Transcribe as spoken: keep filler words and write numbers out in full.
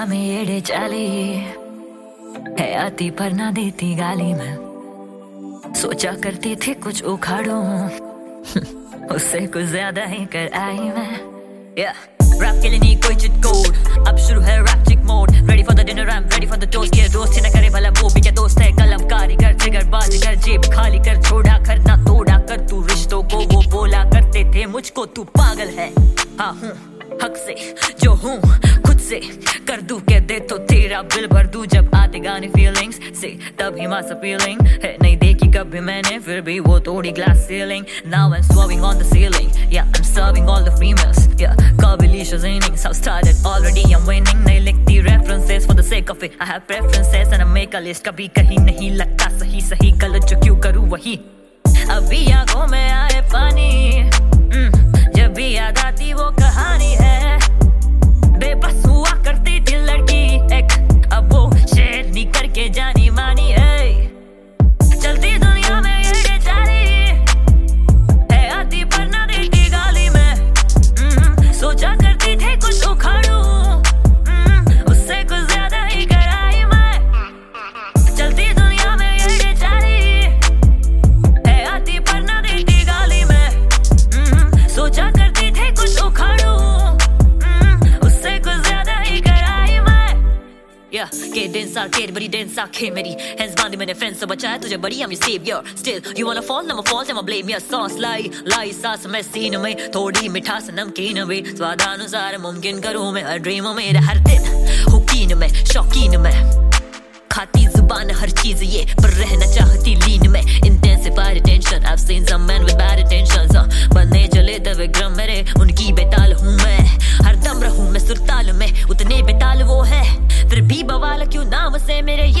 दुनिया में एड़े चाली है आती पर ना देती गाली में। सोचा करती थी कुछ उखाड़ूं उससे कुछ ज्यादा ही कर आई मैं। yeah. रैप के लिए नहीं कोई चिट कोड, अब शुरू है rap chick mode. Ready for the dinner, I am ready for the toast. ये दोस्त ही न करे भला वो भी क्या दोस्त है। कलम कारीगर जिगर बाजीगर, जेब खाली कर छोड़ा कर ना तोड़ा कर। तू रिश्तों को वो बोला करते थे मुझको तू पागल है। हाँ हूँ हक से जो हूँ खुद से कर दूं कह दे तो तेरा बिल भर दूं। जब आते गाने फीलिंग्स से तभी मास अपीलिंग है। नहीं देखी कभी मैंने फिर भी वो तोड़ी glass ceiling. Now I'm swerving on the ceiling, yeah I'm serving all the females, yeah Kabilicious innings, I've started already, I'm winning। नहीं लिखती references for the sake of it, I have preferences and I make a list। कभी कहीं नहीं लगता सही सही गलत जो क्यों करूँ वही। अभी आंखों में आए पानी जब भी याद आती वो कहानी है। बेबस हुआ करती थी लड़की एक, अब वो शेरनी करके जानी मानी है। चलती दुनिया में ये बेचारी है आती पर ना देती गाली में। सोचा करती थी कुछ उखाड़ूं उससे कुछ ज्यादा ही कराई मैं। चलती दुनिया में ये बेचारी है आती पर ना देती गाली में। सोचा करती थी कुछ उखाड़ूं उससे कुछ ज्यादा ही कराई मैं। या के दिन सा के बड़ी दिन सा के मेरी हैंड्स बांधे मैंने फ्रेंड्स से बचाया तुझे बड़ी I'm your savior। Still you wanna fall I'm a fault I'm a blame your sauce लाई लाई सास में सीन में थोड़ी मिठास नमकीन में। स्वादानुसार मुमकिन करूँ मैं हर ड्रीम में हर दिन हुकीन में शौकीन में। खाती जुबान हर चीज ये पर रहना चाहती लीन में। Intensified attention I've seen some men with bad intentions। बनने चले तब विक्रम मेरे उनकी बेताल हूँ मैं। हर दम रहूँ मैं सुरताल में उतने बेताल वो है फिर भी बवाल क्यों नाम से मेरे ये